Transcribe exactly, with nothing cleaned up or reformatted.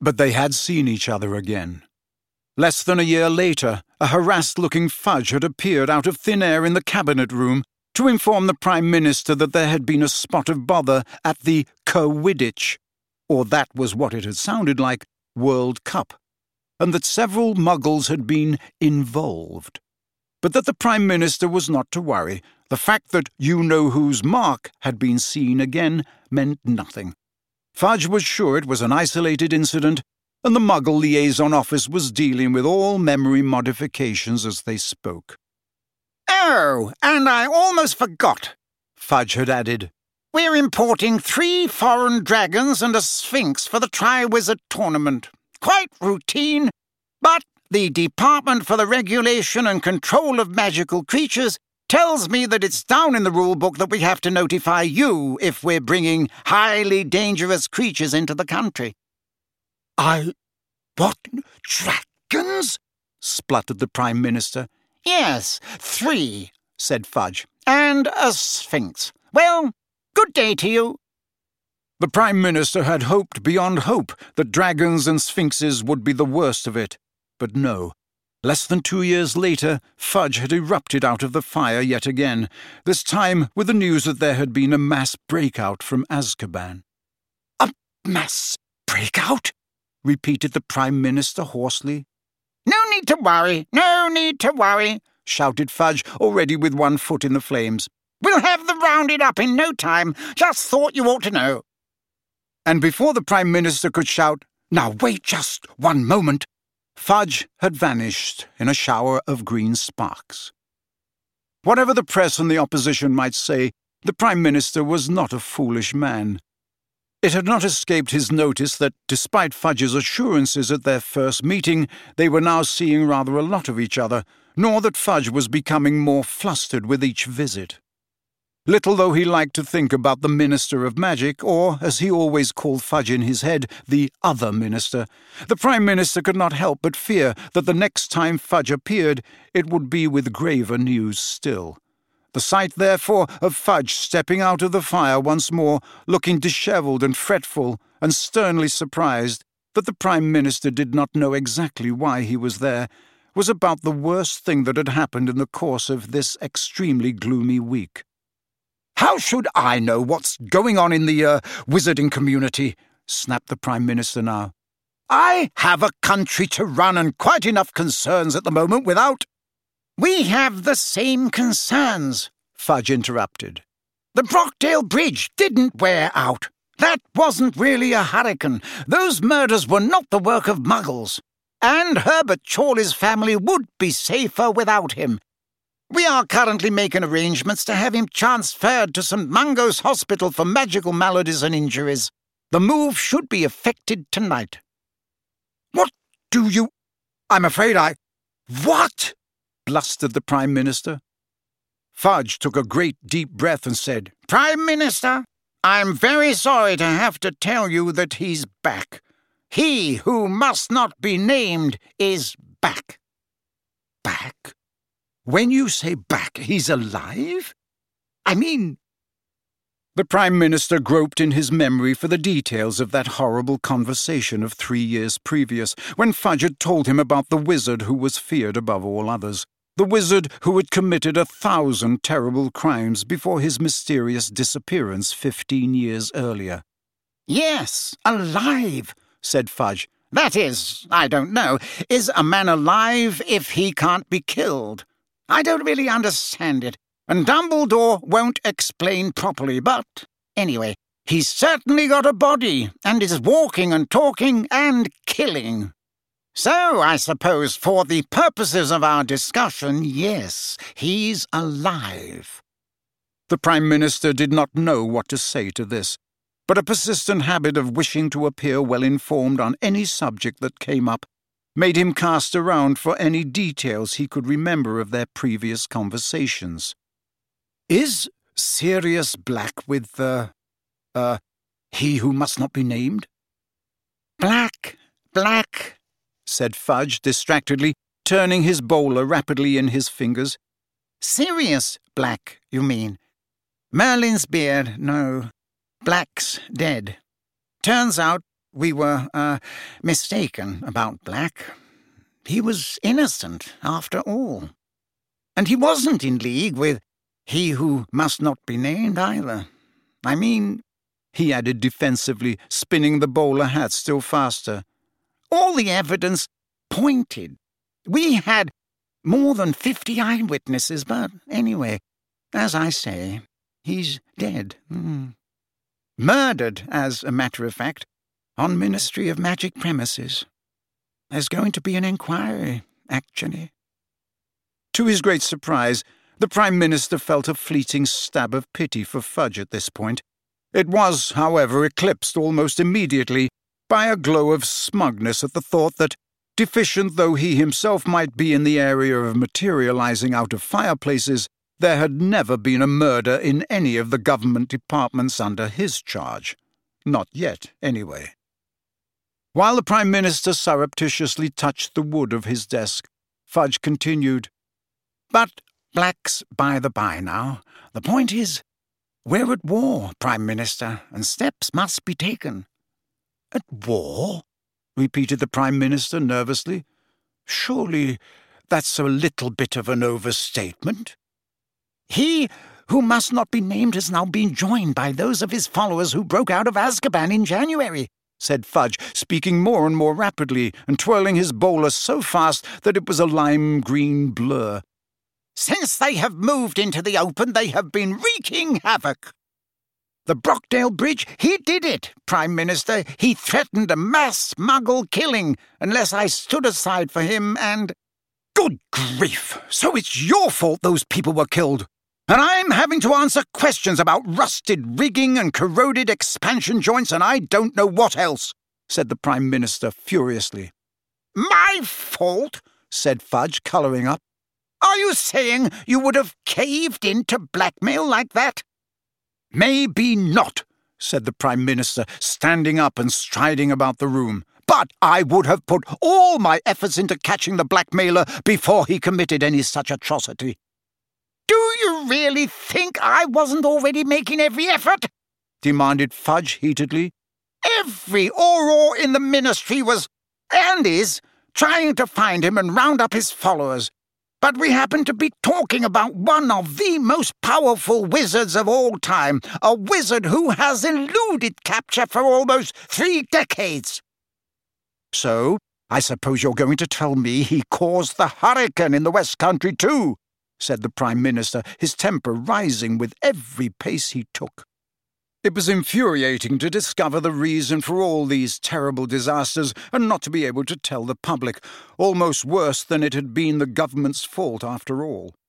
But they had seen each other again. Less than a year later, a harassed-looking Fudge had appeared out of thin air in the cabinet room to inform the Prime Minister that there had been a spot of bother at the Quidditch, or that was what it had sounded like, World Cup, and that several Muggles had been involved. But that the Prime Minister was not to worry. The fact that you-know-who's Mark had been seen again meant nothing. Fudge was sure it was an isolated incident, and the Muggle Liaison Office was dealing with all memory modifications as they spoke. Oh, and I almost forgot, Fudge had added. We're importing three foreign dragons and a sphinx for the Triwizard Tournament. Quite routine, but the Department for the Regulation and Control of Magical Creatures tells me that it's down in the rulebook that we have to notify you if we're bringing highly dangerous creatures into the country. I... what? Dragons? Spluttered the Prime Minister. Yes, three, said Fudge, and a sphinx. Well, good day to you. The Prime Minister had hoped beyond hope that dragons and sphinxes would be the worst of it. But no. Less than two years later, Fudge had erupted out of the fire yet again, this time with the news that there had been a mass breakout from Azkaban. A mass breakout? Repeated the Prime Minister hoarsely. No need to worry, no need to worry, shouted Fudge, already with one foot in the flames. We'll have them rounded up in no time. Just thought you ought to know. And before the Prime Minister could shout, "Now wait just one moment," Fudge had vanished in a shower of green sparks. Whatever the press and the opposition might say, the Prime Minister was not a foolish man. It had not escaped his notice that, despite Fudge's assurances at their first meeting, they were now seeing rather a lot of each other, nor that Fudge was becoming more flustered with each visit. Little though he liked to think about the Minister of Magic, or, as he always called Fudge in his head, the other minister, the Prime Minister could not help but fear that the next time Fudge appeared, it would be with graver news still. The sight, therefore, of Fudge stepping out of the fire once more, looking dishevelled and fretful, and sternly surprised that the Prime Minister did not know exactly why he was there, was about the worst thing that had happened in the course of this extremely gloomy week. "How should I know what's going on in the, uh, wizarding community?" snapped the Prime Minister now. "I have a country to run and quite enough concerns at the moment without—" "We have the same concerns," Fudge interrupted. "The Brockdale Bridge didn't wear out. That wasn't really a hurricane. Those murders were not the work of Muggles. And Herbert Chorley's family would be safer without him. We are currently making arrangements to have him transferred to Saint Mungo's Hospital for magical maladies and injuries. The move should be effected tonight." "What do you... I'm afraid I... What?" blustered the Prime Minister. Fudge took a great deep breath and said, "Prime Minister, I'm very sorry to have to tell you that he's back. He who must not be named is back." "Back? When you say back, he's alive? I mean—" The Prime Minister groped in his memory for the details of that horrible conversation of three years previous, when Fudge had told him about the wizard who was feared above all others, the wizard who had committed a thousand terrible crimes before his mysterious disappearance fifteen years earlier. "Yes, alive," said Fudge. "That is, I don't know, is a man alive if he can't be killed? I don't really understand it, and Dumbledore won't explain properly, but anyway, he's certainly got a body, and is walking and talking and killing. So, I suppose, for the purposes of our discussion, yes, he's alive." The Prime Minister did not know what to say to this, but a persistent habit of wishing to appear well-informed on any subject that came up made him cast around for any details he could remember of their previous conversations. "Is Sirius Black with the, uh, he who must not be named?" "Black, Black," said Fudge distractedly, turning his bowler rapidly in his fingers. "Sirius Black, you mean? Merlin's beard, no. Black's dead. Turns out we were, uh, mistaken about Black. He was innocent, after all. And he wasn't in league with he who must not be named either. I mean," he added defensively, spinning the bowler hat still faster, "all the evidence pointed. We had more than fifty eyewitnesses, but anyway, as I say, he's dead. Mm. Murdered, as a matter of fact, on Ministry of Magic premises. There's going to be an inquiry, actually." To his great surprise, the Prime Minister felt a fleeting stab of pity for Fudge at this point. It was, however, eclipsed almost immediately by a glow of smugness at the thought that, deficient though he himself might be in the area of materializing out of fireplaces, there had never been a murder in any of the government departments under his charge. Not yet, anyway. While the Prime Minister surreptitiously touched the wood of his desk, Fudge continued, "But Black's by the by now. The point is, we're at war, Prime Minister, and steps must be taken." "At war?" repeated the Prime Minister nervously. "Surely that's a little bit of an overstatement." "He who must not be named has now been joined by those of his followers who broke out of Azkaban in January," said Fudge, speaking more and more rapidly and twirling his bowler so fast that it was a lime-green blur. "Since they have moved into the open, they have been wreaking havoc. The Brockdale Bridge, he did it, Prime Minister. He threatened a mass Muggle killing unless I stood aside for him and—" "Good grief! So it's your fault those people were killed? And I'm having to answer questions about rusted rigging and corroded expansion joints and I don't know what else," said the Prime Minister furiously. "My fault?" said Fudge, colouring up. "Are you saying you would have caved in to blackmail like that?" "Maybe not," said the Prime Minister, standing up and striding about the room. "But I would have put all my efforts into catching the blackmailer before he committed any such atrocity." "Do you really think I wasn't already making every effort?" demanded Fudge heatedly. "Every Auror in the Ministry was, and is, trying to find him and round up his followers. But we happen to be talking about one of the most powerful wizards of all time, a wizard who has eluded capture for almost three decades." "So, I suppose you're going to tell me he caused the hurricane in the West Country too," said the Prime Minister, his temper rising with every pace he took. It was infuriating to discover the reason for all these terrible disasters and not to be able to tell the public, almost worse than it had been the government's fault after all.